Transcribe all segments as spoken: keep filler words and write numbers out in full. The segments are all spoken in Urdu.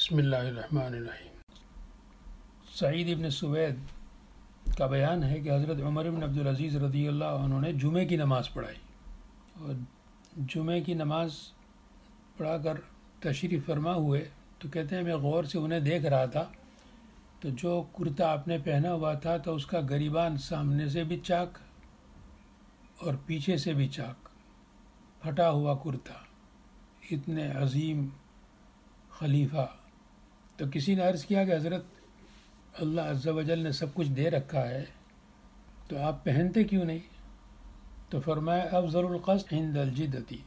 بسم اللہ الرحمن الرحیم۔ سعید ابن سوید کا بیان ہے کہ حضرت عمر بن عبدالعزیز رضی اللہ عنہ نے جمعے کی نماز پڑھائی اور جمعے کی نماز پڑھا کر تشریف فرما ہوئے تو کہتے ہیں میں غور سے انہیں دیکھ رہا تھا تو جو کرتا آپ نے پہنا ہوا تھا تو اس کا گریبان سامنے سے بھی چاک اور پیچھے سے بھی چاک، پھٹا ہوا کرتا، اتنے عظیم خلیفہ۔ تو کسی نے عرض کیا کہ حضرت اللہ عز و جل نے سب کچھ دے رکھا ہے تو آپ پہنتے کیوں نہیں؟ تو فرمایا افضل القصد عند الجدتی،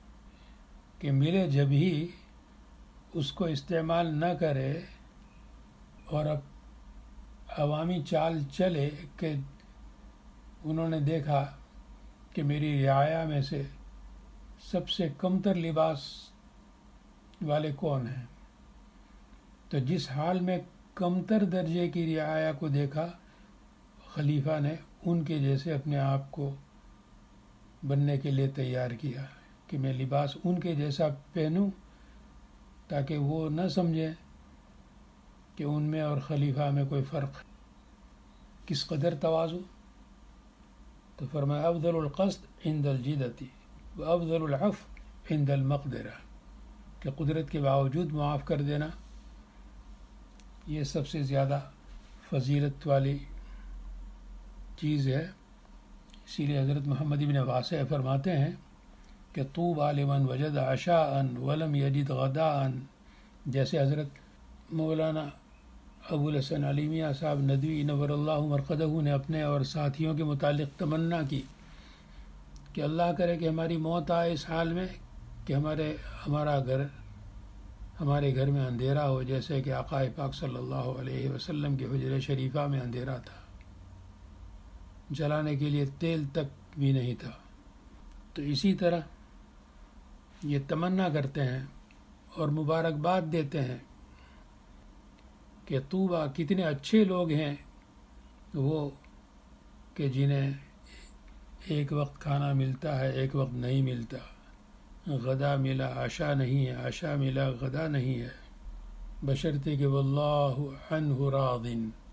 کہ ملے جب ہی اس کو استعمال نہ کرے اور اب عوامی چال چلے کہ انہوں نے دیکھا کہ میری رعایا میں سے سب سے کمتر لباس والے کون ہیں، تو جس حال میں کمتر درجے کی رعایا کو دیکھا خلیفہ نے ان کے جیسے اپنے آپ کو بننے کے لیے تیار کیا کہ میں لباس ان کے جیسا پہنوں تاکہ وہ نہ سمجھیں کہ ان میں اور خلیفہ میں کوئی فرق ہے۔ کس قدر تواضع! تو فرمایا افضل القصد عند الجدتی وافضل العفو عند المقدرہ، کہ قدرت کے باوجود معاف کر دینا یہ سب سے زیادہ فضیلت والی چیز ہے۔ اسی لیے حضرت محمد بن واسع فرماتے ہیں کہ طوبی لمن وجد عشاء ولم یجد غداء، جیسے حضرت مولانا ابو الحسن علی میاں صاحب ندوی نور اللہ مرقدہ نے اپنے اور ساتھیوں کے متعلق تمنا کی کہ اللہ کرے کہ ہماری موت آئے اس حال میں کہ ہمارے ہمارا گھر ہمارے گھر میں اندھیرا ہو، جیسے کہ آقا پاک صلی اللہ علیہ وسلم کے حجرہ شریفہ میں اندھیرا تھا، جلانے کے لیے تیل تک بھی نہیں تھا۔ تو اسی طرح یہ تمنا کرتے ہیں اور مبارکباد دیتے ہیں کہ طوبیٰ، کتنے اچھے لوگ ہیں وہ کہ جنہیں ایک وقت کھانا ملتا ہے ایک وقت نہیں ملتا، غدا ملا عشاء نہیں ہے، عشاء ملا غدا نہیں ہے، بشرطے کہ واللہ عنہ راض،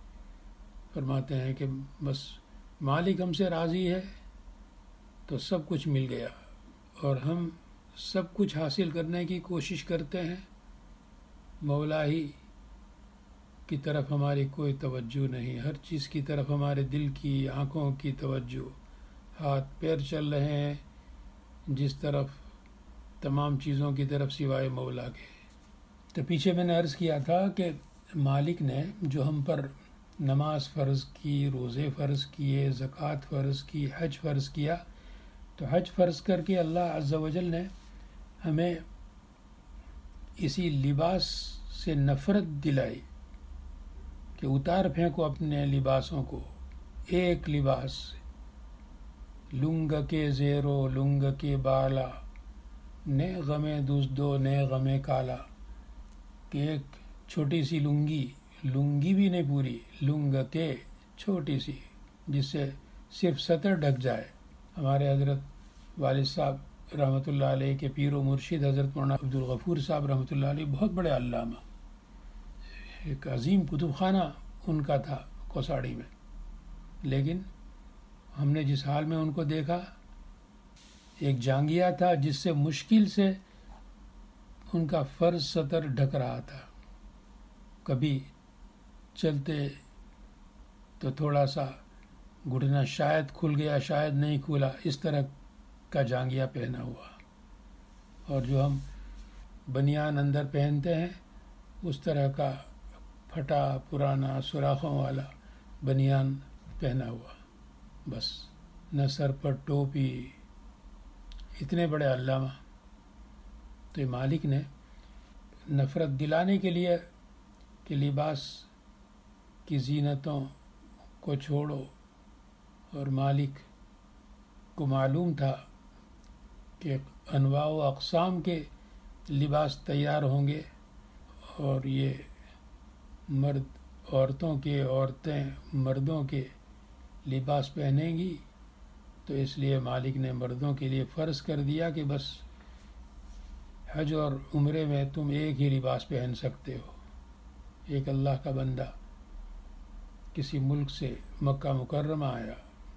فرماتے ہیں کہ بس مالک ہم سے راضی ہے تو سب کچھ مل گیا، اور ہم سب کچھ حاصل کرنے کی کوشش کرتے ہیں، مولا ہی کی طرف ہماری کوئی توجہ نہیں، ہر چیز کی طرف ہمارے دل کی آنکھوں کی توجہ، ہاتھ پیر چل رہے ہیں جس طرف تمام چیزوں کی طرف سوائے مولا کے۔ تو پیچھے میں نے عرض کیا تھا کہ مالک نے جو ہم پر نماز فرض کی، روزے فرض کیے، زکوٰۃ فرض کی، حج فرض کیا، تو حج فرض کر کے اللہ عز و جل نے ہمیں اسی لباس سے نفرت دلائی کہ اتار پھینکو اپنے لباسوں کو، ایک لباس، لنگ کے زیرو لنگ کے بالا، نے غمے دوزدو نے غمے کالا، کہ ایک چھوٹی سی لنگی، لنگی بھی نہیں پوری، لنگ کے چھوٹی سی، جس سے صرف سطر ڈھک جائے۔ ہمارے حضرت والد صاحب رحمۃ اللہ علیہ کے پیر و مرشد حضرت مولانا عبدالغفور صاحب رحمۃ اللہ علیہ بہت بڑے علامہ، ایک عظیم کتب خانہ ان کا تھا کوساڑی میں، لیکن ہم نے جس حال میں ان کو دیکھا، ایک جانگیا تھا جس سے مشکل سے ان کا فرض سطر ڈھک رہا تھا، کبھی چلتے تو تھوڑا سا گھٹنا شاید کھل گیا شاید نہیں کھلا، اس طرح کا جانگیا پہنا ہوا، اور جو ہم بنیان اندر پہنتے ہیں اس طرح کا پھٹا پرانا سوراخوں والا بنیان پہنا ہوا، بس نہ سر پر ٹوپی، اتنے بڑے علامہ۔ تو یہ مالک نے نفرت دلانے کے لیے کہ لباس کی زینتوں کو چھوڑو، اور مالک کو معلوم تھا کہ انواع و اقسام کے لباس تیار ہوں گے، اور یہ مرد عورتوں کے، عورتیں مردوں کے لباس پہنیں گی، تو اس لیے مالک نے مردوں کے لیے فرض کر دیا کہ بس حج اور عمرے میں تم ایک ہی لباس پہن سکتے ہو، ایک اللہ کا بندہ کسی ملک سے مکہ مکرمہ آیا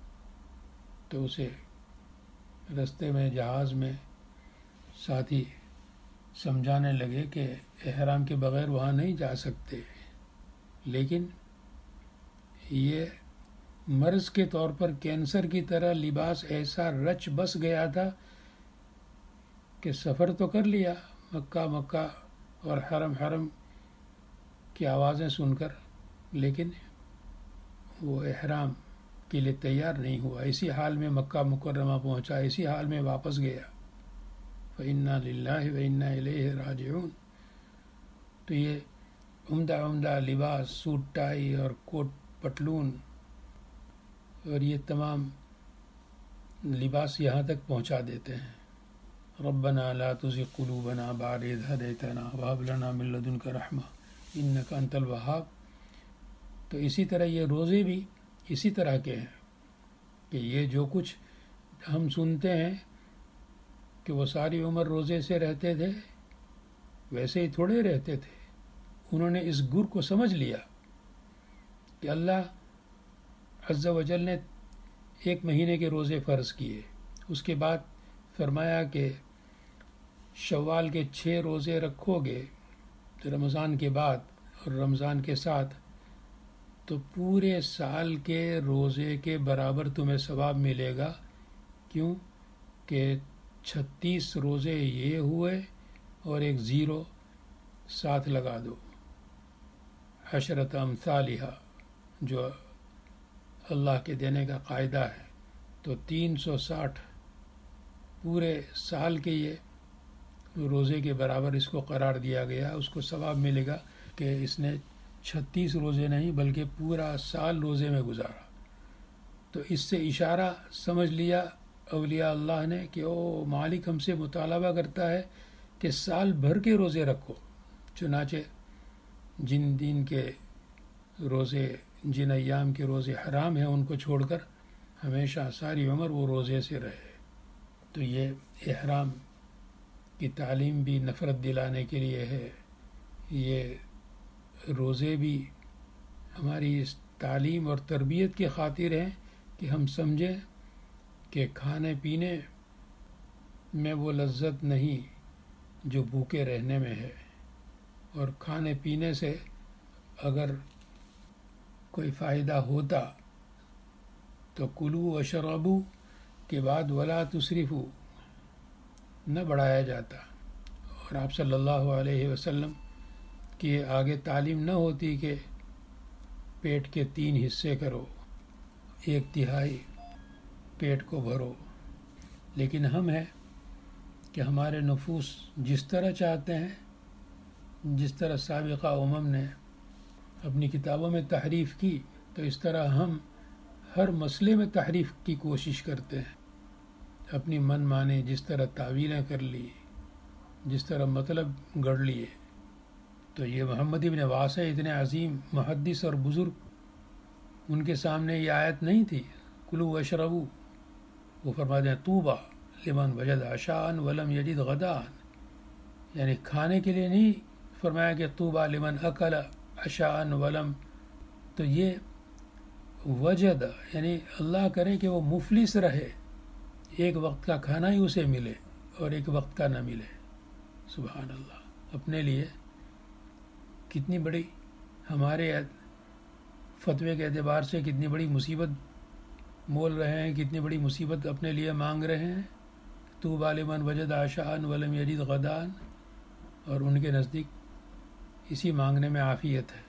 تو اسے رستے میں جہاز میں ساتھی سمجھانے لگے کہ احرام کے بغیر وہاں نہیں جا سکتے، لیکن یہ مرض کے طور پر کینسر کی طرح لباس ایسا رچ بس گیا تھا کہ سفر تو کر لیا مکہ مکہ اور حرم حرم کی آوازیں سن کر، لیکن وہ احرام کے لیے تیار نہیں ہوا، اسی حال میں مکہ مکرمہ پہنچا، اسی حال میں واپس گیا۔ فَإِنَّا لِلَّهِ وَإِنَّا إِلَيْهِ رَاجِعُونَ۔ تو یہ عمدہ عمدہ لباس، سوٹ ٹائی اور کوٹ پتلون اور یہ تمام لباس یہاں تک پہنچا دیتے ہیں۔ ربنا لا تزغ قلوبنا بعد إذ هديتنا وهب لنا من لدنك رحمة إنك أنت الوهاب۔ تو اسی طرح یہ روزے بھی اسی طرح کے ہیں کہ یہ جو کچھ ہم سنتے ہیں کہ وہ ساری عمر روزے سے رہتے تھے، ویسے ہی تھوڑے رہتے تھے۔ انہوں نے اس گر کو سمجھ لیا کہ اللہ عز و جل نے ایک مہینے کے روزے فرض کیے، اس کے بعد فرمایا کہ شوال کے چھ روزے رکھو گے رمضان کے بعد اور رمضان کے ساتھ تو پورے سال کے روزے کے برابر تمہیں ثواب ملے گا۔ کیوں کہ چھتیس روزے یہ ہوئے اور ایک زیرو ساتھ لگا دو، عشرۃ امثالھا جو اللہ کے دینے کا قاعدہ ہے، تو تین سو ساٹھ پورے سال کے یہ روزے کے برابر اس کو قرار دیا گیا، اس کو ثواب ملے گا کہ اس نے چھتیس روزے نہیں بلکہ پورا سال روزے میں گزارا۔ تو اس سے اشارہ سمجھ لیا اولیاء اللہ نے کہ او مالک ہم سے مطالبہ کرتا ہے کہ سال بھر کے روزے رکھو، چنانچہ جن دن کے روزے، جن ایام کے روزے حرام ہیں ان کو چھوڑ کر ہمیشہ ساری عمر وہ روزے سے رہے۔ تو یہ احرام کی تعلیم بھی نفرت دلانے کے لیے ہے، یہ روزے بھی ہماری اس تعلیم اور تربیت کی خاطر ہیں کہ ہم سمجھیں کہ کھانے پینے میں وہ لذت نہیں جو بھوکے رہنے میں ہے، اور کھانے پینے سے اگر کوئی فائدہ ہوتا تو کلو وشربو کے بعد ولا تسرفو نہ بڑھایا جاتا، اور آپ صلی اللہ علیہ وسلم کی آگے تعلیم نہ ہوتی کہ پیٹ کے تین حصے کرو، ایک تہائی پیٹ کو بھرو۔ لیکن ہم ہیں کہ ہمارے نفوس جس طرح چاہتے ہیں، جس طرح سابقہ امم نے اپنی کتابوں میں تحریف کی، تو اس طرح ہم ہر مسئلے میں تحریف کی کوشش کرتے ہیں، اپنی من مانے جس طرح تعویلیں کر لی، جس طرح مطلب گڑھ لیے۔ تو یہ محمد ابن واسع اتنے عظیم محدث اور بزرگ، ان کے سامنے یہ آیت نہیں تھی کلو وشربو، وہ فرماتے ہیں طوبیٰ لمن وجد عشاء ولم یجد غداء، یعنی کھانے کے لیے نہیں فرمایا کہ طوبیٰ لمن اکل عشاء ولم، تو یہ وجد یعنی اللہ کرے کہ وہ مفلس رہے، ایک وقت کا کھانا ہی اسے ملے اور ایک وقت کا نہ ملے۔ سبحان اللہ، اپنے لیے کتنی بڑی ہمارے فتوے کے اعتبار سے کتنی بڑی مصیبت مول رہے ہیں، کتنی بڑی مصیبت اپنے لیے مانگ رہے ہیں۔ طوبیٰ لمن وجد عشاء ولم یجد غداء، اور ان کے نزدیک اسی مانگنے میں عافیت ہے۔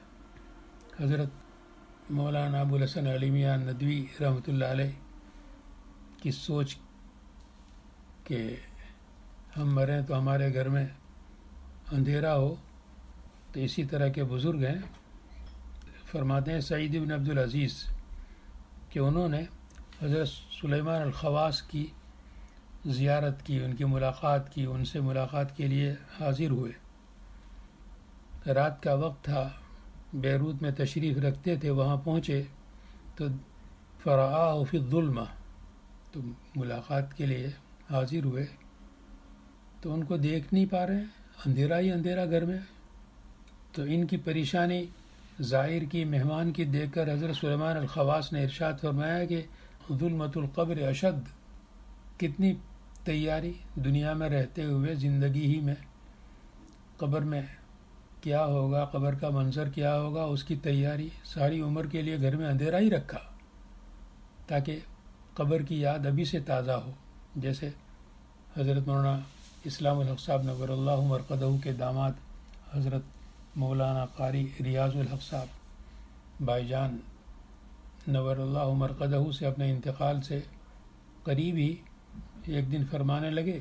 حضرت مولانا ابو الحسن علی میاں ندوی رحمۃ اللہ علیہ کی سوچ کہ ہم مریں تو ہمارے گھر میں اندھیرا ہو، تو اسی طرح کے بزرگ ہیں۔ فرماتے ہیں سعید بن عبد العزیز کہ انہوں نے حضرت سلیمان الخواص کی زیارت کی، ان کی ملاقات کی، ان سے ملاقات کے لیے حاضر ہوئے۔ رات کا وقت تھا، بیروت میں تشریف رکھتے تھے، وہاں پہنچے تو فرآہ فی الظلمہ، تو ملاقات کے لیے حاضر ہوئے تو ان کو دیکھ نہیں پا رہے ہیں، اندھیرا ہی اندھیرا گھر میں۔ تو ان کی پریشانی زائر کی، مہمان کی دیکھ کر حضرت سلیمان الخواص نے ارشاد فرمایا کہ ظلمت القبر اشد، کتنی تیاری دنیا میں رہتے ہوئے، زندگی ہی میں قبر میں کیا ہوگا، قبر کا منظر کیا ہوگا، اس کی تیاری ساری عمر کے لیے گھر میں اندھیرا ہی رکھا تاکہ قبر کی یاد ابھی سے تازہ ہو. جیسے حضرت مولانا اسلام الحق صاحب نور اللہ مرقدہ کے داماد حضرت مولانا قاری ریاض الحق صاحب بھائی جان نور اللہ مرقدہ سے اپنے انتقال سے قریب ہی ایک دن فرمانے لگے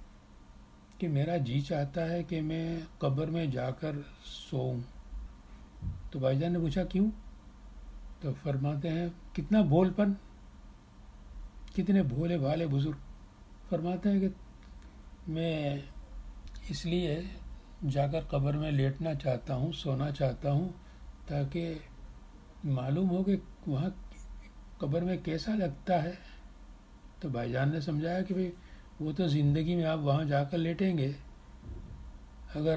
کہ میرا جی چاہتا ہے کہ میں قبر میں جا کر سوؤں. تو بھائی جان نے پوچھا کیوں؟ تو فرماتے ہیں کتنا بھول پن، کتنے بھولے بھالے بزرگ. فرماتے ہیں کہ میں اس لیے جا کر قبر میں لیٹنا چاہتا ہوں، سونا چاہتا ہوں، تاکہ معلوم ہو کہ وہاں قبر میں کیسا لگتا ہے. تو بھائی جان نے سمجھایا کہ بھئی وہ تو زندگی میں آپ وہاں جا کر لیٹیں گے، اگر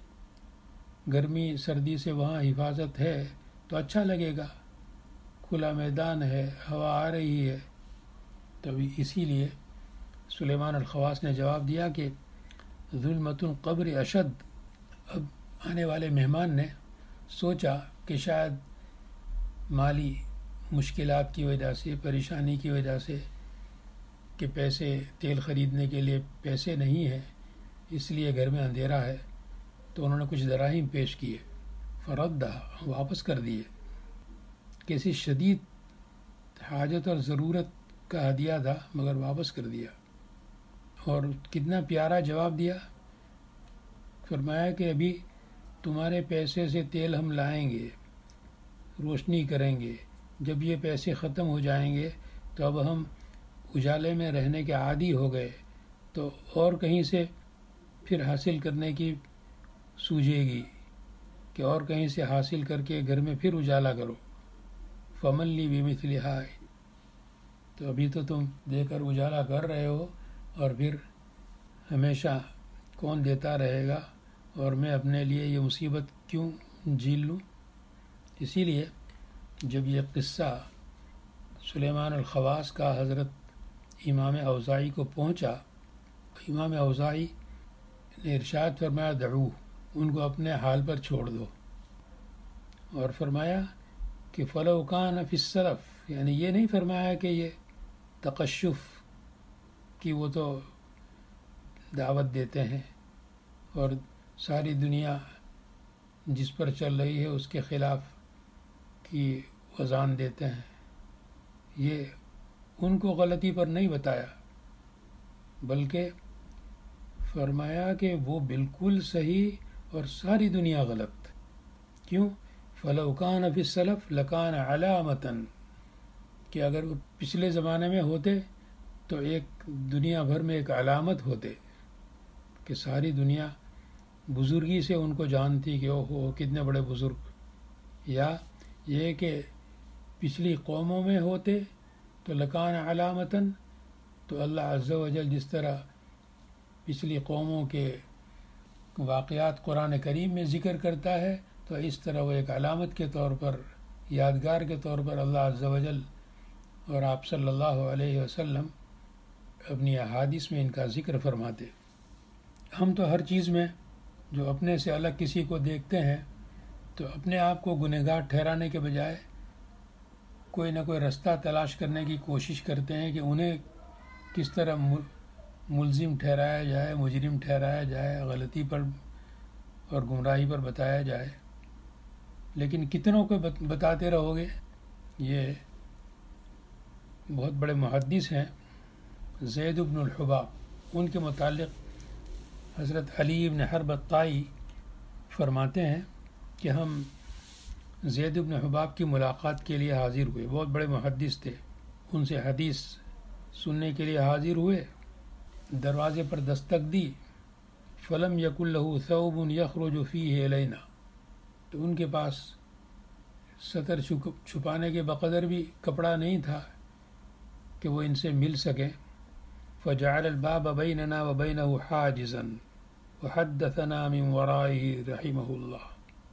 گرمی سردی سے وہاں حفاظت ہے تو اچھا لگے گا، کھلا میدان ہے، ہوا آ رہی ہے. تبھی اسی لیے سلیمان الخواص نے جواب دیا کہ ظلمت القبر اشد. اب آنے والے مہمان نے سوچا کہ شاید مالی مشکلات کی وجہ سے، پریشانی کی وجہ سے کہ پیسے تیل خریدنے کے لیے پیسے نہیں ہیں، اس لیے گھر میں اندھیرا ہے. تو انہوں نے کچھ دراہیم پیش کیے، فردہ واپس کر دیے. کسی شدید حاجت اور ضرورت کا ہدیہ تھا مگر واپس کر دیا. اور کتنا پیارا جواب دیا. فرمایا کہ ابھی تمہارے پیسے سے تیل ہم لائیں گے، روشنی کریں گے، جب یہ پیسے ختم ہو جائیں گے تو اب ہم اجالے میں رہنے کے عادی ہو گئے، تو اور کہیں سے پھر حاصل کرنے کی سوجے گی کہ اور کہیں سے حاصل کر کے گھر میں پھر اجالا کرو. فمن لی بمثل ہائے، تو ابھی تو تم دے کر اجالا کر رہے ہو اور پھر ہمیشہ کون دیتا رہے گا، اور میں اپنے لیے یہ مصیبت کیوں جھیل لوں. اسی لیے جب یہ قصہ سلیمان الخواص کا حضرت امام اوزاعی کو پہنچا، امام اوزاعی نے ارشاد فرمایا دعوہ، ان کو اپنے حال پر چھوڑ دو. اور فرمایا کہ فلو کان فی السلف، یعنی یہ نہیں فرمایا کہ یہ تقشف کی وہ تو دعوت دیتے ہیں اور ساری دنیا جس پر چل رہی ہے اس کے خلاف کی اذان دیتے ہیں. یہ ان کو غلطی پر نہیں بتایا، بلکہ فرمایا کہ وہ بالکل صحیح اور ساری دنیا غلط. کیوں؟ فَلَوْ كَانَ فِي السَّلَفِ لَكَانَ عَلَامَةً، کہ اگر وہ پچھلے زمانے میں ہوتے تو ایک دنیا بھر میں ایک علامت ہوتے کہ ساری دنیا بزرگی سے ان کو جانتی کہ اوہ ہو کتنے بڑے بزرگ. یا یہ کہ پچھلی قوموں میں ہوتے تو لکان علامتاً، تو اللہ عز و جل جس طرح پچھلی قوموں کے واقعات قرآن کریم میں ذکر کرتا ہے تو اس طرح وہ ایک علامت کے طور پر، یادگار کے طور پر اللہ عز و جل اور آپ صلی اللہ علیہ وسلم اپنی احادیث میں ان کا ذکر فرماتے. ہم تو ہر چیز میں جو اپنے سے الگ کسی کو دیکھتے ہیں تو اپنے آپ کو گنہگار ٹھہرانے کے بجائے کوئی نہ کوئی رستہ تلاش کرنے کی کوشش کرتے ہیں کہ انہیں کس طرح ملزم ٹھہرایا جائے، مجرم ٹھہرایا جائے، غلطی پر اور گمراہی پر بتایا جائے. لیکن کتنوں کو بتاتے رہو گے. یہ بہت بڑے محدث ہیں زید بن الحباب، ان کے متعلق حضرت علی بن حرب الطائی فرماتے ہیں کہ ہم زید بن حباب کی ملاقات کے لیے حاضر ہوئے. بہت بڑے محدث تھے، ان سے حدیث سننے کے لیے حاضر ہوئے. دروازے پر دستک دی، فلم یکن لہ ثوب یخرج فیہ الینا، تو ان کے پاس سطر چھپانے کے بقدر بھی کپڑا نہیں تھا کہ وہ ان سے مل سکیں. فجعل الباب بیننا وبینہ حاجزا وحدثنا من ورائہ رحمہ اللہ.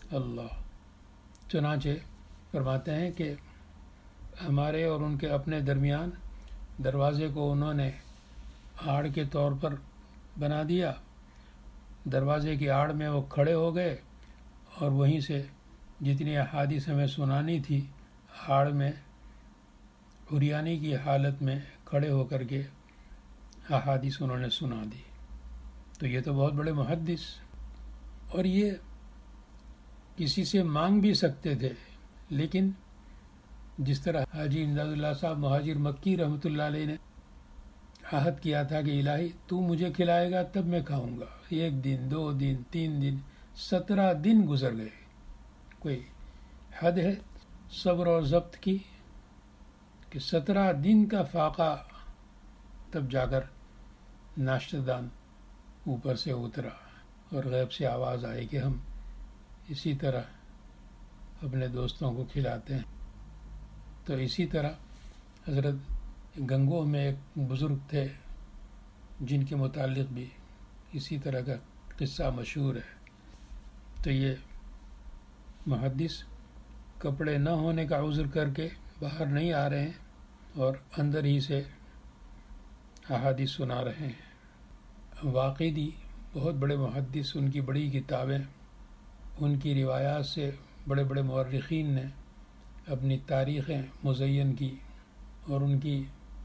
اللہ۔ چنانچہ فرماتے ہیں کہ ہمارے اور ان کے اپنے درمیان دروازے کو انہوں نے آڑ کے طور پر بنا دیا، دروازے کی آڑ میں وہ کھڑے ہو گئے اور وہیں سے جتنی احادیث ہمیں سنانی تھی آڑ میں عریانی کی حالت میں کھڑے ہو کر کے احادیث انہوں نے سنا دی۔ تو یہ تو بہت بڑے محدث، اور یہ کسی سے مانگ بھی سکتے تھے، لیکن جس طرح حاجی امداد اللہ صاحب مہاجر مکی رحمۃ اللہ علیہ نے عہد کیا تھا کہ الہی تو مجھے کھلائے گا تب میں کھاؤں گا، ایک دن، دو دن، تین دن، سترہ دن گزر گئے۔ کوئی حد ہے صبر اور ضبط کی کہ سترہ دن کا فاقہ تب جا کر ناشتہ دان اوپر سے اترا اور غیب سے آواز آئی کہ ہم اسی طرح اپنے دوستوں کو کھلاتے ہیں۔ تو اسی طرح حضرت گنگوہ میں ایک بزرگ تھے جن کے متعلق بھی اسی طرح کا قصہ مشہور ہے۔ تو یہ محدث کپڑے نہ ہونے کا عذر کر کے باہر نہیں آ رہے ہیں اور اندر ہی سے احادیث سنا رہے ہیں۔ واقعی بہت بڑے محدث، ان کی بڑی کتابیں، ان کی روایات سے بڑے بڑے مورخین نے اپنی تاریخیں مزین کی، اور ان کی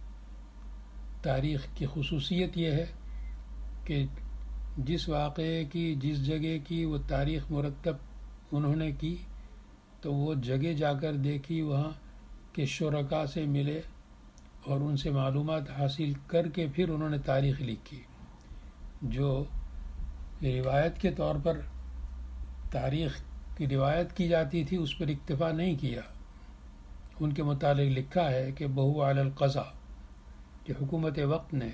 تاریخ کی خصوصیت یہ ہے کہ جس واقعے کی، جس جگہ کی وہ تاریخ مرتب انہوں نے کی تو وہ جگہ جا کر دیکھی، وہاں کے شرکاء سے ملے اور ان سے معلومات حاصل کر کے پھر انہوں نے تاریخ لکھی۔ جو روایت کے طور پر تاریخ کی روایت کی جاتی تھی اس پر اکتفا نہیں کیا، ان کے متعلق لکھا ہے کہ بہو علی القضاء، کہ حکومت وقت نے،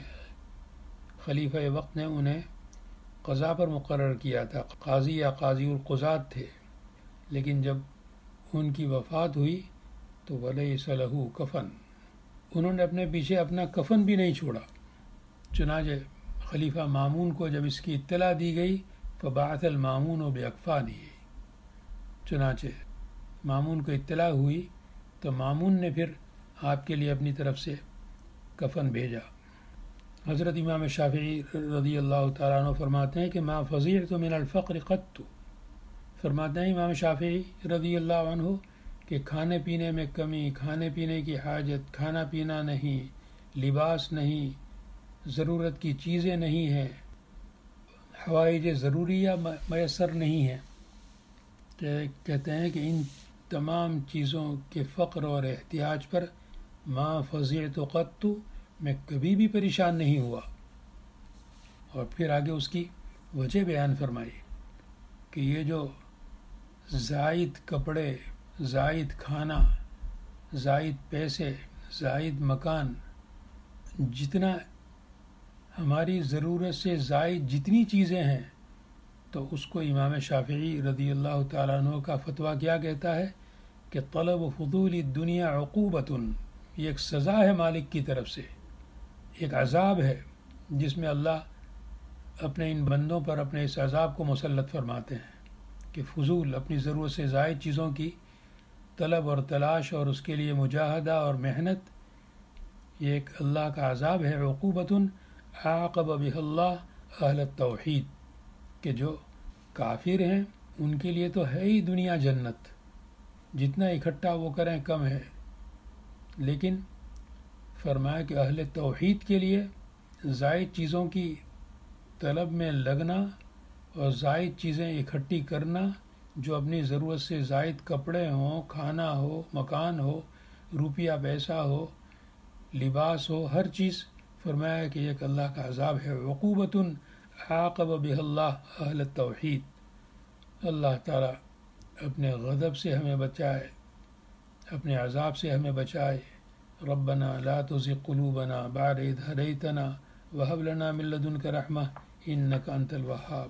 خلیفہ وقت نے انہیں قضاء پر مقرر کیا تھا، قاضی یا قاضی القضات تھے، لیکن جب ان کی وفات ہوئی تو ولیس لہ کفن، انہوں نے اپنے پیچھے اپنا کفن بھی نہیں چھوڑا۔ چنانچہ خلیفہ مامون کو جب اس کی اطلاع دی گئی فبعث المامون باکفانہ، چنانچہ مامون کو اطلاع ہوئی تو مامون نے پھر آپ کے لیے اپنی طرف سے کفن بھیجا۔ حضرت امام شافعی رضی اللہ تعالیٰ عنہ فرماتے ہیں کہ ما فزعت من الفقر قط، فرماتے ہیں امام شافعی رضی اللہ عنہ کہ کھانے پینے میں کمی، کھانے پینے کی حاجت، کھانا پینا نہیں، لباس نہیں، ضرورت کی چیزیں نہیں ہیں، حوائج ضروریہ میسر نہیں ہیں، کہتے ہیں کہ ان تمام چیزوں کے فقر اور احتیاج پر ما فزعت قط، میں کبھی بھی پریشان نہیں ہوا۔ اور پھر آگے اس کی وجہ بیان فرمائی کہ یہ جو زائد کپڑے، زائد کھانا، زائد پیسے، زائد مکان، جتنا ہماری ضرورت سے زائد جتنی چیزیں ہیں، تو اس کو امام شافعی رضی اللہ تعالیٰ عنہ کا فتویٰ کیا کہتا ہے کہ طلب فضول الدنیا عقوبۃ، یہ ایک سزا ہے مالک کی طرف سے، ایک عذاب ہے جس میں اللہ اپنے ان بندوں پر اپنے اس عذاب کو مسلط فرماتے ہیں کہ فضول اپنی ضرورت سے زائد چیزوں کی طلب اور تلاش اور اس کے لیے مجاہدہ اور محنت، یہ ایک اللہ کا عذاب ہے، عقوبۃ عاقب بہ اللہ اہل التوحید، کہ جو کافر ہیں ان کے لیے تو ہے ہی دنیا جنت، جتنا اکٹھا وہ کریں کم ہے، لیکن فرمایا کہ اہل توحید کے لیے زائد چیزوں کی طلب میں لگنا اور زائد چیزیں اکٹھی کرنا، جو اپنی ضرورت سے زائد کپڑے ہوں، کھانا ہو، مکان ہو، روپیہ پیسہ ہو، لباس ہو، ہر چیز، فرمایا کہ ایک اللہ کا عذاب ہے، عقوبۃ عاقب بہ اللہ اہل التوحید۔ اللہ تعالیٰ اپنے غضب سے ہمیں بچائے، اپنے عذاب سے ہمیں بچائے۔ ربنا لا تزغ قلوبنا بعد إذ هديتنا وهب لنا من لدنك رحمة إنك أنت الوهاب۔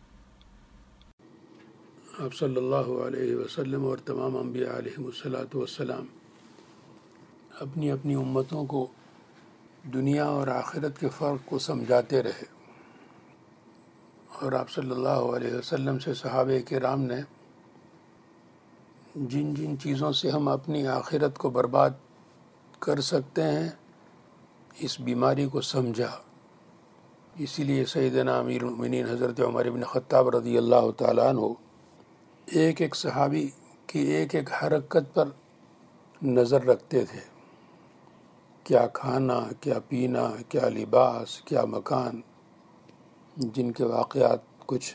آپ صلی اللہ علیہ وسلم اور تمام انبیاء علیہم الصلاۃ والسلام اپنی اپنی امتوں کو دنیا اور آخرت کے فرق کو سمجھاتے رہے، اور آپ صلی اللہ علیہ وسلم سے صحابہ کرام نے جن جن چیزوں سے ہم اپنی آخرت کو برباد کر سکتے ہیں اس بیماری کو سمجھا. اسی لیے سیدنا امیر المؤمنین حضرت عمر بن خطاب رضی اللہ تعالیٰ عنہ ایک ایک صحابی کی ایک ایک حرکت پر نظر رکھتے تھے. کیا کھانا، کیا پینا، کیا لباس، کیا مکان، جن کے واقعات کچھ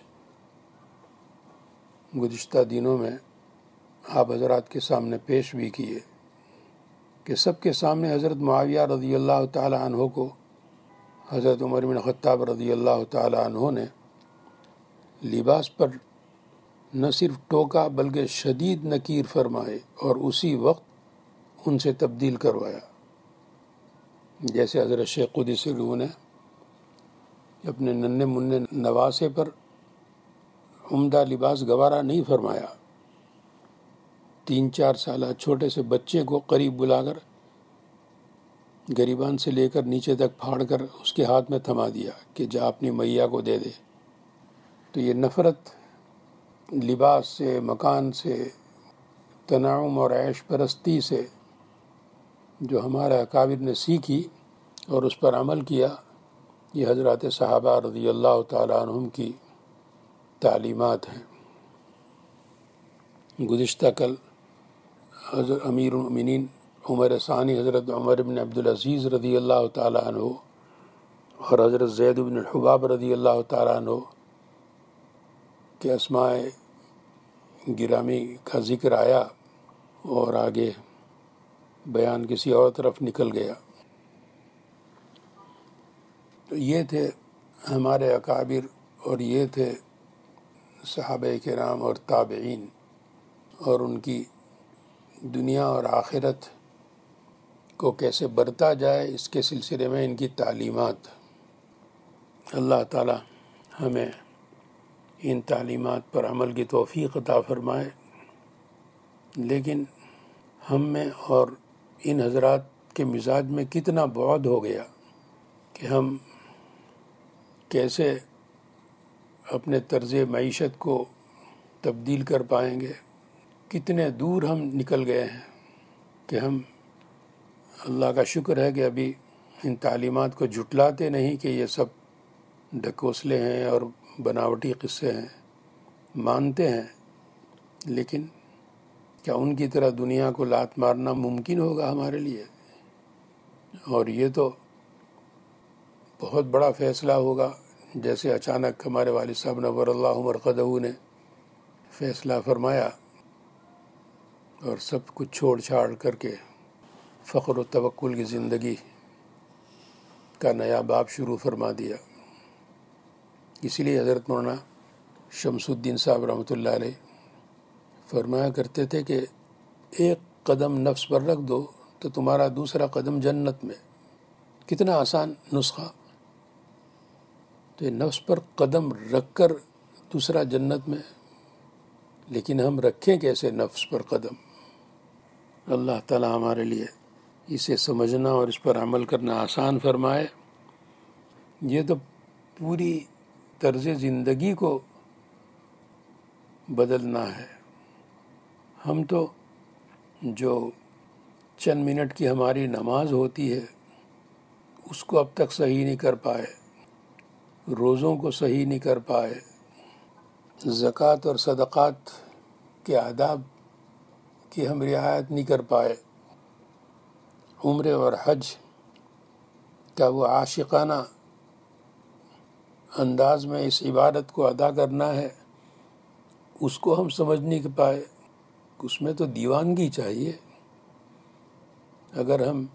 گزشتہ دنوں میں آپ حضرات کے سامنے پیش بھی کیے کہ سب کے سامنے حضرت معاویہ رضی اللہ تعالی عنہ کو حضرت عمر بن خطاب رضی اللہ تعالی عنہ نے لباس پر نہ صرف ٹوکا بلکہ شدید نکیر فرمائے اور اسی وقت ان سے تبدیل کروایا. جیسے حضرت شیخ قدس روح نے اپنے ننھے منھے نواسے پر عمدہ لباس گوارا نہیں فرمایا. تین چار سالہ چھوٹے سے بچے کو قریب بلا کر گریبان سے لے کر نیچے تک پھاڑ کر اس کے ہاتھ میں تھما دیا کہ جا اپنی میاں کو دے دے. تو یہ نفرت لباس سے، مکان سے، تنعم اور عیش پرستی سے جو ہمارے اکابر نے سیکھی اور اس پر عمل کیا، یہ حضرات صحابہ رضی اللہ تعالیٰ عنہم کی تعلیمات ہیں. گزشتہ کل حضرت امیر المؤمنین عمر ثانی حضرت عمر بن عبدالعزیز رضی اللہ تعالیٰ عنہ اور حضرت زید بن الحباب رضی اللہ تعالیٰ عنہ کے اسماء گرامی کا ذکر آیا اور آگے بیان کسی اور طرف نکل گیا. تو یہ تھے ہمارے اکابر اور یہ تھے صحابہ کرام اور تابعین اور ان کی دنیا اور آخرت کو کیسے برتا جائے اس کے سلسلے میں ان کی تعلیمات. اللہ تعالی ہمیں ان تعلیمات پر عمل کی توفیق عطا فرمائے. لیکن ہم میں اور ان حضرات کے مزاج میں کتنا بعد ہو گیا کہ ہم کیسے اپنے طرز معیشت کو تبدیل کر پائیں گے. کتنے دور ہم نکل گئے ہیں کہ ہم اللہ کا شکر ہے کہ ابھی ان تعلیمات کو جھٹلاتے نہیں کہ یہ سب ڈھکوسلے ہیں اور بناوٹی قصے ہیں، مانتے ہیں. لیکن کیا ان کی طرح دنیا کو لات مارنا ممکن ہوگا ہمارے لیے؟ اور یہ تو بہت بڑا فیصلہ ہوگا. جیسے اچانک ہمارے والد صاحب نور اللہ مرقدہ نے فیصلہ فرمایا اور سب کچھ چھوڑ چھاڑ کر کے فخر و توکل کی زندگی کا نیا باب شروع فرما دیا. اسی لیے حضرت مولانا شمس الدین صاحب رحمۃ اللہ علیہ فرمایا کرتے تھے کہ ایک قدم نفس پر رکھ دو تو تمہارا دوسرا قدم جنت میں. کتنا آسان نسخہ. تو نفس پر قدم رکھ کر دوسرا جنت میں، لیکن ہم رکھیں کیسے نفس پر قدم؟ اللہ تعالی ہمارے لیے اسے سمجھنا اور اس پر عمل کرنا آسان فرمائے. یہ تو پوری طرز زندگی کو بدلنا ہے. ہم تو جو چند منٹ کی ہماری نماز ہوتی ہے اس کو اب تک صحیح نہیں کر پائے، روزوں کو صحیح نہیں کر پائے، زکوٰۃ اور صدقات کے آداب کی ہم رعایت نہیں کر پائے. عمرے اور حج کا وہ عاشقانہ انداز میں اس عبادت کو ادا کرنا ہے، اس کو ہم سمجھ نہیں پائے. اس میں تو دیوانگی چاہیے. اگر ہم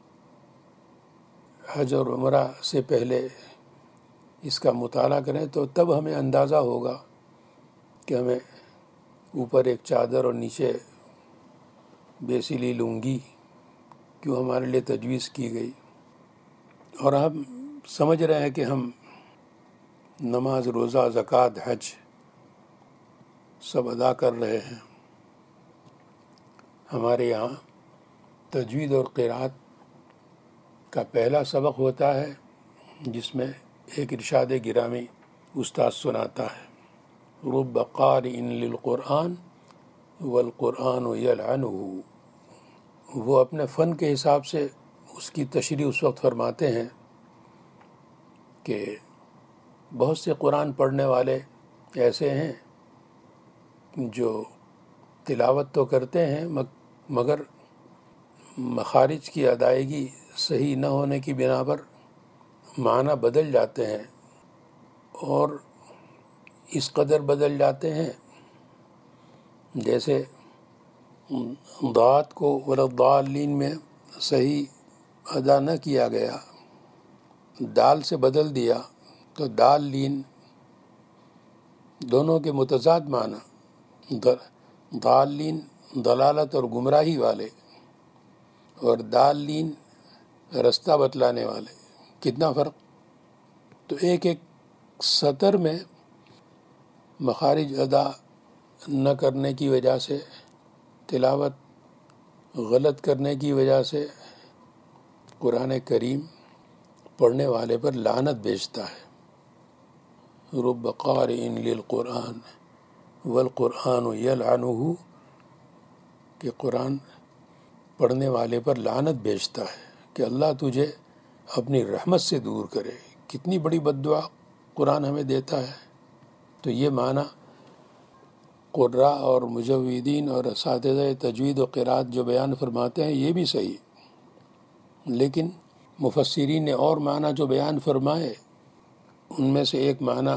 حج اور عمرہ سے پہلے اس کا مطالعہ کریں تو تب ہمیں اندازہ ہوگا کہ ہمیں اوپر ایک چادر اور نیچے بیسیلی لنگی کیوں ہمارے لیے تجویز کی گئی. اور ہم سمجھ رہے ہیں کہ ہم نماز، روزہ، زکوٰۃ، حج سب ادا کر رہے ہیں. ہمارے یہاں تجوید اور قرات کا پہلا سبق ہوتا ہے جس میں ایک ارشاد گرامی استاد سناتا ہے: رب قارئ للقرآن والقرآن یلعنہ، وہ اپنے فن کے حساب سے اس کی تشریح اس وقت فرماتے ہیں کہ بہت سے قرآن پڑھنے والے ایسے ہیں جو تلاوت تو کرتے ہیں مگر مخارج کی ادائیگی صحیح نہ ہونے کی بنا پر معنی بدل جاتے ہیں، اور اس قدر بدل جاتے ہیں جیسے ضاد کو ولضالین میں صحیح ادا نہ کیا گیا، دال سے بدل دیا تو دال لین دونوں کے متضاد معنی، ضالین ضلالت اور گمراہی والے، اور دالین رستہ بتلانے والے، کتنا فرق۔ تو ایک ایک سطر میں مخارج ادا نہ کرنے کی وجہ سے، تلاوت غلط کرنے کی وجہ سے قرآن کریم پڑھنے والے پر لعنت بھیجتا ہے۔ رب قارئ للقرآن والقرآن یلعنہ، کہ قرآن پڑھنے والے پر لعنت بھیجتا ہے کہ اللہ تجھے اپنی رحمت سے دور کرے۔ کتنی بڑی بد دعا قرآن ہمیں دیتا ہے۔ تو یہ معنی قراء اور مجودین اور اساتذہ تجوید و قرات جو بیان فرماتے ہیں یہ بھی صحیح، لیکن مفسرین نے اور معنی جو بیان فرمائے ان میں سے ایک معنی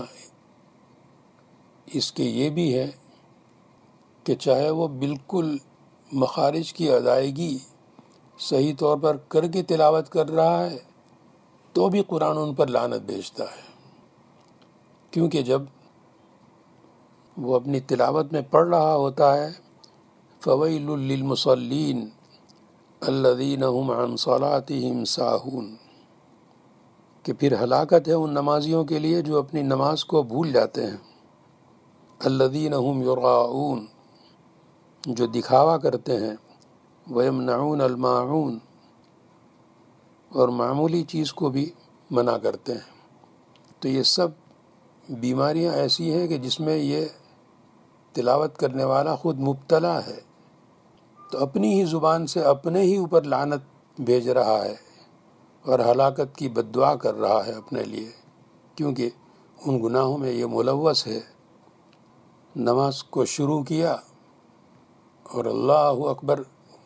اس کے یہ بھی ہے کہ چاہے وہ بالکل مخارج کی ادائیگی صحیح طور پر کر کے تلاوت کر رہا ہے تو بھی قرآن ان پر لعنت بھیجتا ہے، کیونکہ جب وہ اپنی تلاوت میں پڑھ رہا ہوتا ہے فویل للمصلین الذین هم عن صلاتهم ساہون، کہ پھر ہلاکت ہے ان نمازیوں کے لیے جو اپنی نماز کو بھول جاتے ہیں، الذین هم یراؤون، جو دکھاوا کرتے ہیں، ویمنعون الماعون، اور معمولی چیز کو بھی منع کرتے ہیں۔ تو یہ سب بیماریاں ایسی ہیں کہ جس میں یہ تلاوت کرنے والا خود مبتلا ہے، تو اپنی ہی زبان سے اپنے ہی اوپر لعنت بھیج رہا ہے اور ہلاکت کی بد دعا کر رہا ہے اپنے لیے، کیونکہ ان گناہوں میں یہ ملوث ہے۔ نماز کو شروع کیا اور اللہ اکبر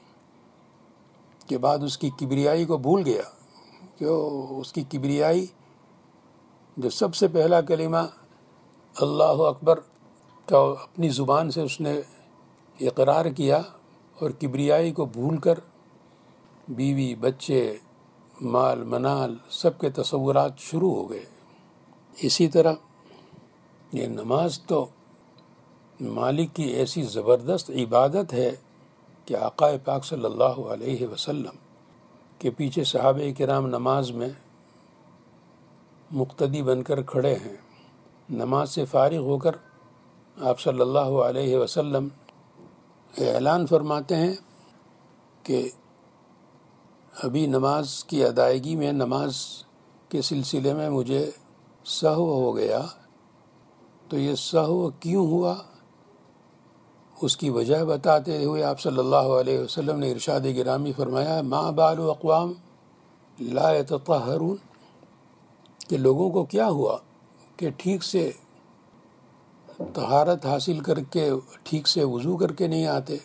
کے بعد اس کی کبریائی کو بھول گیا، کہ اس کی کبریائی جو سب سے پہلا کلمہ اللہ اکبر کا اپنی زبان سے اس نے اقرار کیا، اور کبریائی کو بھول کر بیوی بچے مال منال سب کے تصورات شروع ہو گئے۔ اسی طرح یہ نماز تو مالک کی ایسی زبردست عبادت ہے کہ آقا پاک صلی اللہ علیہ وسلم کے پیچھے صحابہ کرام نماز میں مقتدی بن کر کھڑے ہیں، نماز سے فارغ ہو کر آپ صلی اللہ علیہ وسلم اعلان فرماتے ہیں کہ ابھی نماز کی ادائیگی میں، نماز کے سلسلے میں مجھے سہو ہو گیا، تو یہ سہو کیوں ہوا اس کی وجہ بتاتے ہوئے آپ صلی اللہ علیہ وسلم نے ارشاد گرامی فرمایا، ما بال اقوام لا یتطہرون، کہ لوگوں کو کیا ہوا کہ ٹھیک سے طہارت حاصل کر کے ٹھیک سے وضو کر کے نہیں آتے۔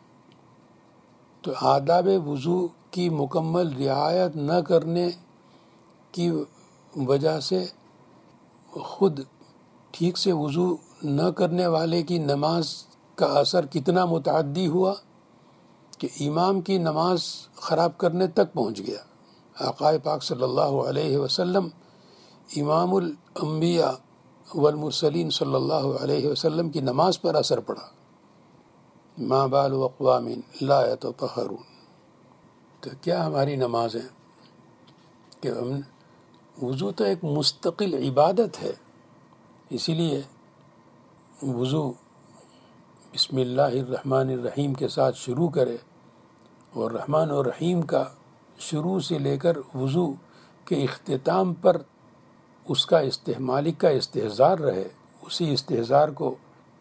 تو آداب وضو کی مکمل رعایت نہ کرنے کی وجہ سے خود ٹھیک سے وضو نہ کرنے والے کی نماز کا اثر کتنا متعدی ہوا کہ امام کی نماز خراب کرنے تک پہنچ گیا۔ آقا پاک صلی اللہ علیہ وسلم امام الانبیاء والمرسلین صلی اللہ علیہ وسلم کی نماز پر اثر پڑا۔ ما بال اقوام لا یتطہرون، تو کیا ہماری نماز ہے کہ ہم وضو تو ایک مستقل عبادت ہے، اسی لیے وضو بسم اللہ الرحمن الرحیم کے ساتھ شروع کرے، اور رحمان اور رحیم کا شروع سے لے کر وضو کے اختتام پر اس کا مالک کا استحضار رہے، اسی استحضار کو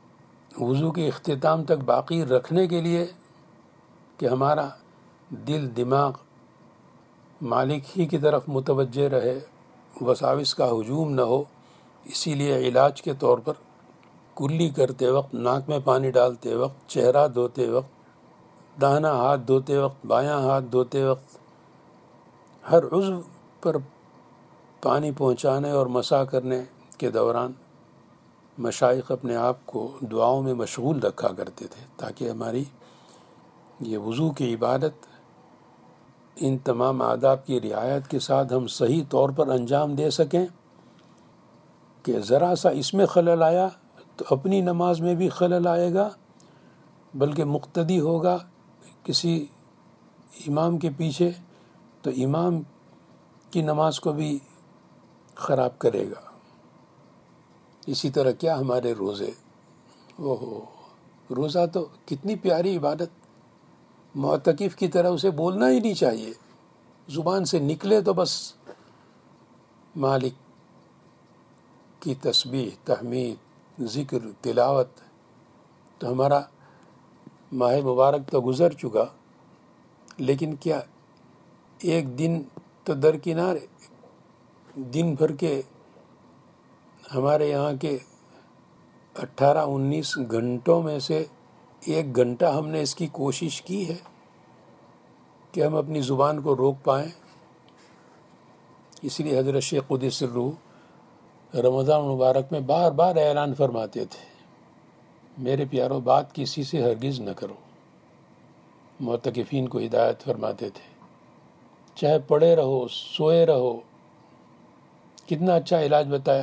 وضو کے اختتام تک باقی رکھنے کے لیے کہ ہمارا دل دماغ مالک ہی کی طرف متوجہ رہے، وساوس کا ہجوم نہ ہو، اسی لیے علاج کے طور پر کلی کرتے وقت، ناک میں پانی ڈالتے وقت، چہرہ دھوتے وقت، داہنا ہاتھ دھوتے وقت، بایاں ہاتھ دھوتے وقت، ہر عضو پر پانی پہنچانے اور مسح کرنے کے دوران مشائخ اپنے آپ کو دعاؤں میں مشغول رکھا کرتے تھے تاکہ ہماری یہ وضو کی عبادت ان تمام آداب کی رعایت کے ساتھ ہم صحیح طور پر انجام دے سکیں، کہ ذرا سا اس میں خلل آیا تو اپنی نماز میں بھی خلل آئے گا، بلکہ مقتدی ہوگا کسی امام کے پیچھے تو امام کی نماز کو بھی خراب کرے گا۔ اسی طرح کیا ہمارے روزے، اوہ روزہ تو کتنی پیاری عبادت، معتکف کی طرح اسے بولنا ہی نہیں چاہیے، زبان سے نکلے تو بس مالک کی تسبیح، تحمید، ذکر، تلاوت۔ تو ہمارا ماہ مبارک تو گزر چکا، لیکن کیا ایک دن تو درکنار، دن بھر کے ہمارے یہاں کے اٹھارہ انیس گھنٹوں میں سے ایک گھنٹہ ہم نے اس کی کوشش کی ہے کہ ہم اپنی زبان کو روک پائیں؟ اس لیے حضرت شیخ قدس الروح رمضان مبارک میں بار بار اعلان فرماتے تھے، میرے پیارو بات کسی سے ہرگز نہ کرو۔ معتکفین کو ہدایت فرماتے تھے، چاہے پڑے رہو، سوئے رہو، کتنا اچھا علاج بتایا،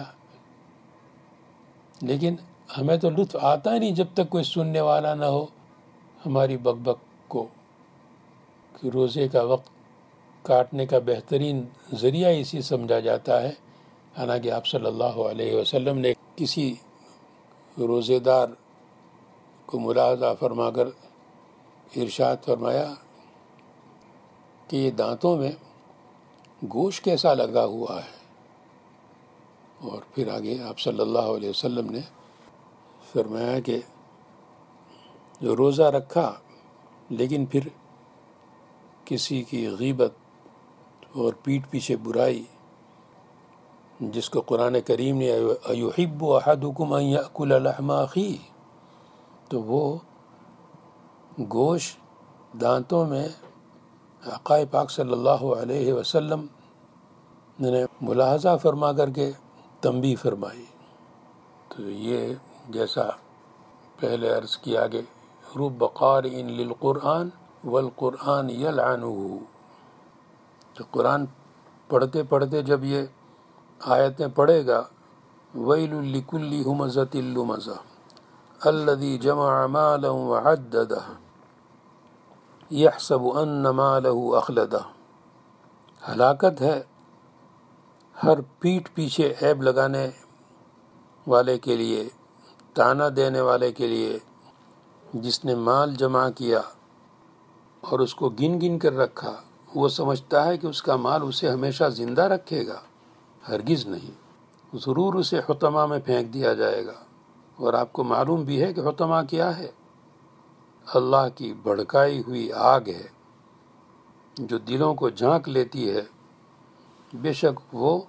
لیکن ہمیں تو لطف آتا ہی نہیں جب تک کوئی سننے والا نہ ہو ہماری بک بک کو، کہ روزے کا وقت کاٹنے کا بہترین ذریعہ اسی سمجھا جاتا ہے۔ حالانکہ آپ صلی اللہ علیہ وسلم نے کسی روزے دار کو ملاحظہ فرما کر ارشاد فرمایا کہ یہ دانتوں میں گوشت کیسا لگا ہوا ہے، اور پھر آگے آپ صلی اللہ علیہ وسلم نے فرمایا کہ جو روزہ رکھا لیکن پھر کسی کی غیبت اور پیٹھ پیچھے برائی، جس کو قرآن کریم نے ایحب احدکم ان یأکل لحم اخیہ، تو وہ گوشت دانتوں میں آقا پاک صلی اللہ علیہ وسلم نے ملاحظہ فرما کر کے تنبیہ فرمائی۔ تو یہ جیسا پہلے عرض کیا کہ رب قارئ للقرآن والقرآن یلعنہ، تو قرآن پڑھتے پڑھتے جب یہ آیتیں پڑھے گا، ویل لکل ہمزۃ لمزہ الذی جمع مالا وعددہ یحسب ان مالہ اخلدہ، ہلاکت ہے ہر پیٹھ پیچھے عیب لگانے والے کے لیے، تانا دینے والے کے لیے، جس نے مال جمع کیا اور اس کو گن گن کر رکھا، وہ سمجھتا ہے کہ اس کا مال اسے ہمیشہ زندہ رکھے گا، ہرگز نہیں، ضرور اسے حطمہ میں پھینک دیا جائے گا۔ اور آپ کو معلوم بھی ہے کہ حطمہ کیا ہے؟ اللہ کی بھڑکائی ہوئی آگ ہے جو دلوں کو جھانک لیتی ہے۔ بے شک وہ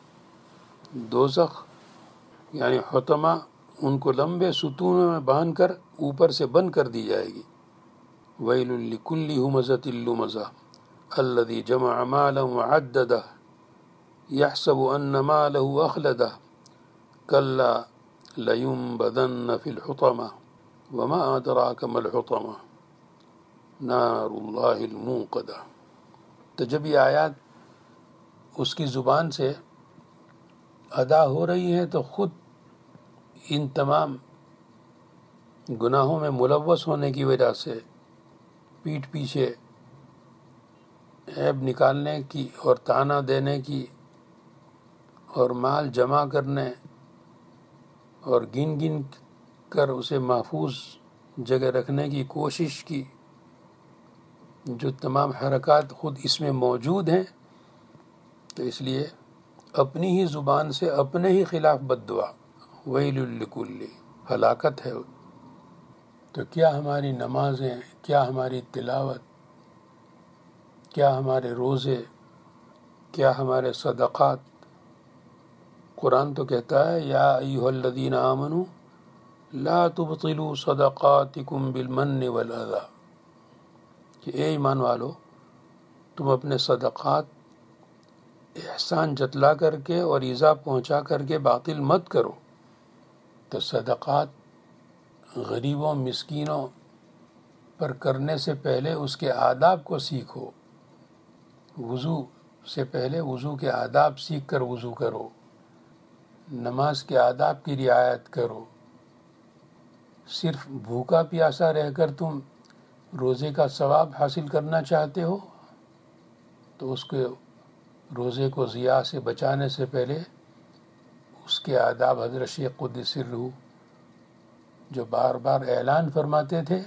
دوزخ یعنی حطمہ ان کو لمبے ستونوں میں باندھ کر اوپر سے بند کر دی جائے گی۔ ویل لکل ہمزۃ لمزہ الذی جمع مالا وعددہ یحسب ان مالہ اخلدہ کلا لینبذن فی الحطمہ وما ادراک ما الحطمہ نار اللہ الموقدہ۔ تو جب یہ آیات اس کی زبان سے ادا ہو رہی ہیں تو خود ان تمام گناہوں میں ملوث ہونے کی وجہ سے پیٹھ پیچھے عیب نکالنے کی اور تانا دینے کی اور مال جمع کرنے اور گن گن کر اسے محفوظ جگہ رکھنے کی کوشش کی، جو تمام حرکات خود اس میں موجود ہیں، تو اس لیے اپنی ہی زبان سے اپنے ہی خلاف بد دعا، ویل لکل، ہلاکت ہے تو کیا ہماری نمازیں، کیا ہماری تلاوت، کیا ہمارے روزے، کیا ہمارے صدقات؟ قرآن تو کہتا ہے یا ایھا الذین آمنوا لا تبطلوا صدقاتکم بالمن والاذی، کہ اے ایمان والو تم اپنے صدقات احسان جتلا کر کے اور ایذا پہنچا کر کے باطل مت کرو۔ تو صدقات غریبوں مسکینوں پر کرنے سے پہلے اس کے آداب کو سیکھو۔ وضو سے پہلے وضو کے آداب سیکھ کر وضو کرو، نماز کے آداب کی رعایت کرو۔ صرف بھوکا پیاسا رہ کر تم روزے کا ثواب حاصل کرنا چاہتے ہو تو اس کے روزے کو ضیاع سے بچانے سے پہلے اس کے آداب حضرت شیخ قدس سرہ جو بار بار اعلان فرماتے تھے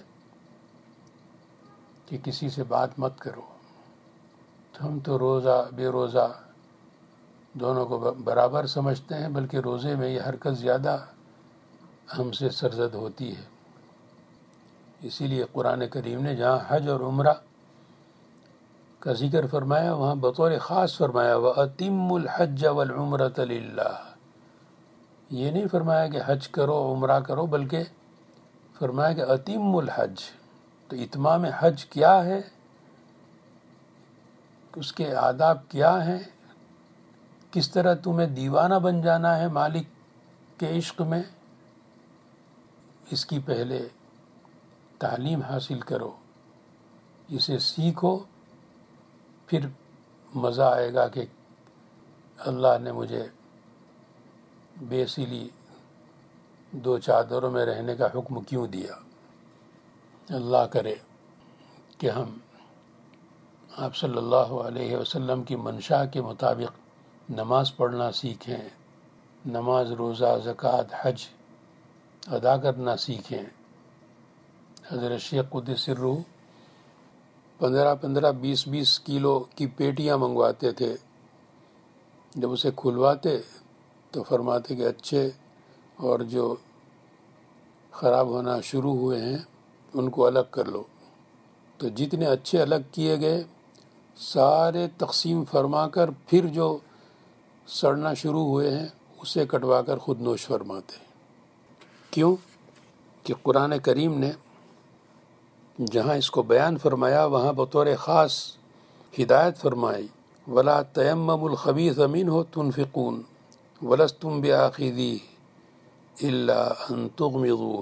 کہ کسی سے بات مت کرو۔ ہم تو روزہ بے روزہ دونوں کو برابر سمجھتے ہیں، بلکہ روزے میں یہ حرکت زیادہ ہم سے سرزد ہوتی ہے۔ اسی لیے قرآن کریم نے جہاں حج اور عمرہ کا ذکر فرمایا وہاں بطور خاص فرمایا وَأَتِمُّ الْحَجَّ وَالْعُمْرَةَ لِلَّهِ، یہ نہیں فرمایا کہ حج کرو عمرہ کرو، بلکہ فرمایا کہ اتم الحج۔ تو اتمام حج کیا ہے، اس کے آداب کیا ہیں، کس طرح تمہیں دیوانہ بن جانا ہے مالک کے عشق میں، اس کی پہلے تعلیم حاصل کرو، اسے سیکھو، پھر مزہ آئے گا کہ اللہ نے مجھے بے سلی دو چادروں میں رہنے کا حکم کیوں دیا۔ اللہ کرے کہ ہم آپ صلی اللہ علیہ وسلم کی منشا کے مطابق نماز پڑھنا سیکھیں، نماز روزہ زکوٰۃ حج ادا کرنا سیکھیں۔ حضرت شیخ قدس سرہ پندرہ پندرہ بیس بیس کلو کی پیٹیاں منگواتے تھے، جب اسے کھلواتے تو فرماتے کہ اچھے اور جو خراب ہونا شروع ہوئے ہیں ان کو الگ کر لو۔ تو جتنے اچھے الگ کیے گئے سارے تقسیم فرما کر پھر جو سڑنا شروع ہوئے ہیں اسے کٹوا کر خود نوش فرماتے ہیں۔ کیوں کہ قرآن کریم نے جہاں اس کو بیان فرمایا وہاں بطور خاص ہدایت فرمائی وَلَا تَيَمَّمُوا الْخَبِيثَ مِنْهُ تُنْفِقُونَ وَلَسْتُمْ بِآخِذِيهِ إِلَّا أَن تُغْمِضُوا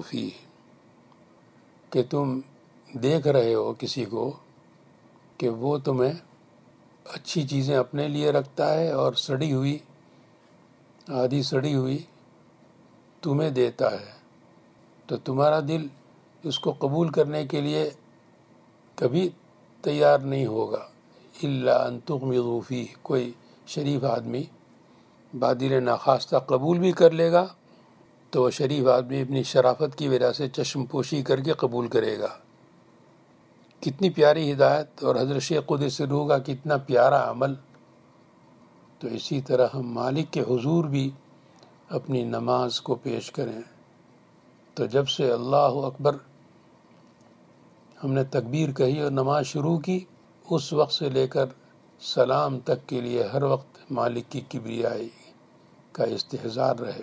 فِيهِ، کہ تم دیکھ رہے ہو کسی کو کہ وہ تمہیں اچھی چیزیں اپنے لیے رکھتا ہے اور سڑی ہوئی آدھی سڑی ہوئی تمہیں دیتا ہے، تو تمہارا دل اس کو قبول کرنے کے لیے کبھی تیار نہیں ہوگا۔ الا ان تغمضوا فیہ، کوئی شریف آدمی بادل ناخواستہ قبول بھی کر لے گا تو وہ شریف آدمی اپنی شرافت کی وجہ سے چشم پوشی کر کے قبول کرے گا۔ کتنی پیاری ہدایت، اور حضرت شیخ قدس سرہ کا کتنا پیارا عمل۔ تو اسی طرح ہم مالک کے حضور بھی اپنی نماز کو پیش کریں۔ تو جب سے اللہ اکبر ہم نے تکبیر کہی اور نماز شروع کی، اس وقت سے لے کر سلام تک کے لیے ہر وقت مالک کی کبریائی کا استحضار رہے۔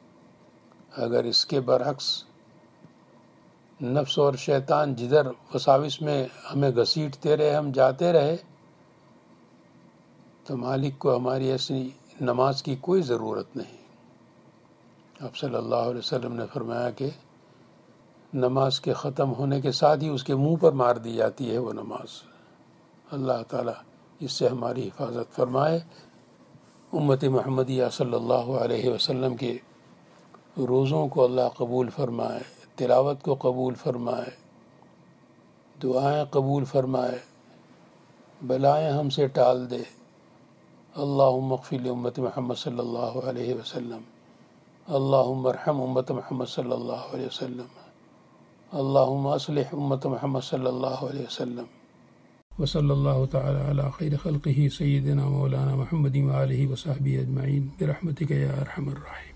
اگر اس کے برعکس نفس اور شیطان جدھر وساوس میں ہمیں گھسیٹتے رہے، ہم جاتے رہے، تو مالک کو ہماری ایسی نماز کی کوئی ضرورت نہیں۔ آپ صلی اللہ علیہ وسلم نے فرمایا کہ نماز کے ختم ہونے کے ساتھ ہی اس کے منہ پر مار دی جاتی ہے وہ نماز۔ اللہ تعالیٰ اس سے ہماری حفاظت فرمائے۔ امت محمدیہ صلی اللہ علیہ وسلم کے روزوں کو اللہ قبول فرمائے، تلاوت کو قبول فرمائے، دعائیں قبول فرمائے، بلائیں ہم سے ٹال دے۔ اللہم اغفر لامت محمد صلی اللہ علیہ وسلم، اللہم ارحم امت محمد صلی اللہ علیہ وسلم، اللہم اصلح امت محمد صلی اللہ علیہ وسلم۔ وصلی اللہ تعالی علی خیر خلقہ سیدنا مولانا محمد وآلہ وصحبہ اجمعین برحمتک یا ارحم الراحمین۔